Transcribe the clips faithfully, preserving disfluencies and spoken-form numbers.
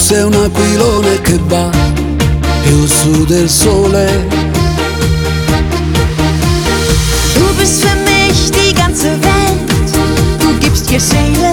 sei un aquilone che va più su del sole. Du bist für mich die ganze Welt, du gibst dir Seele.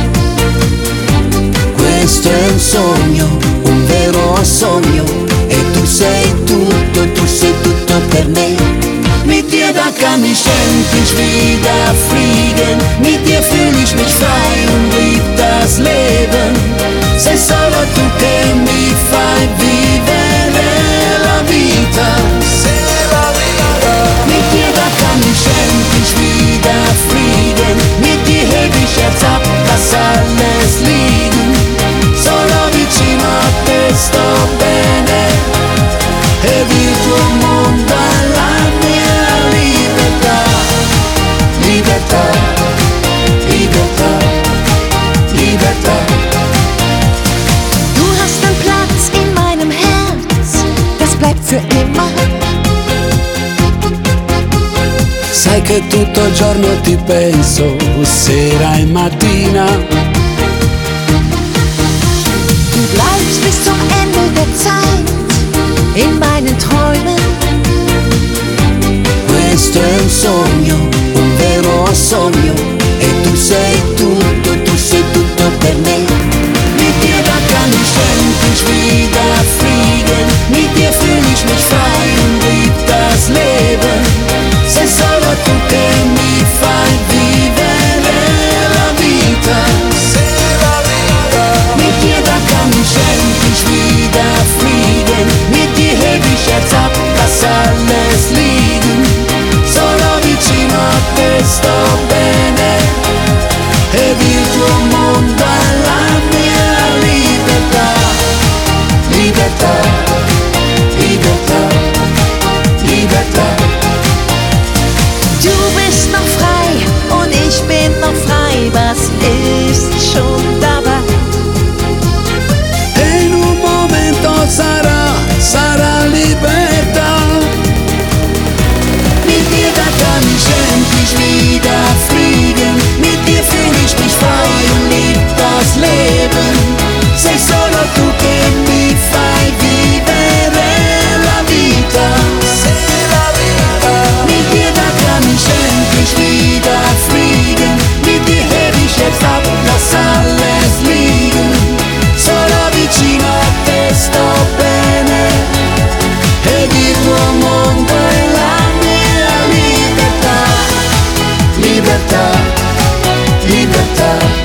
Questo è un sogno, un vero sogno, e tu sei tutto, tu sei tutto per me. Mit dir, da kann ich endlich wieder fliegen, mit dir fühl ich mich frei und lieb das Leben. Sei solo tu che mi fai vivere la vita. Mit dir, da kann ich endlich wieder fliegen, mit dir heb ich jetzt ab, lass alles liegen. Solo vicino a te sto bene, ed il tuo mondo è la mia libertà. Libertà, libertà, libertà. Du hast einen Platz in meinem Herz, das bleibt für immer. Sai che tutto il giorno ti penso, sera e mattina. Du bleibst bis zum Ende der Zeit in meinen Träumen. Questo è un sogno, un vero sogno, e tu sei tutto, tu sei tutto per me. Mit dir, da kann ich endlich wieder fliegen, mit dir fühl ich mich frei und lieb das Leben. Sei solo tu che mi fai vivere la vita. Mit dir, da kann ich endlich wieder fliegen, mit dir heb ich jetzt ab, lass alles liegen. Solo vicino a te sto bene, ed il tuo mondo è la mia libertà. Libertà, libertà, libertà. Du bist noch frei und ich bin noch frei, was ist schon dabei? E in un momento sarà, sarà libertà. Mit dir, da kann ich endlich wieder fliegen, mit dir fühl ich mich frei und lieb das Leben. Sei solo tu che mi fai vivere la vita. Mit dir, da kann ich endlich wieder fliegen, mit dir heb ich jetzt ab, lass alles liegen. Solo vicino a te sto bene, ed il tuo mondo è la mia libertà. Libertà, libertà.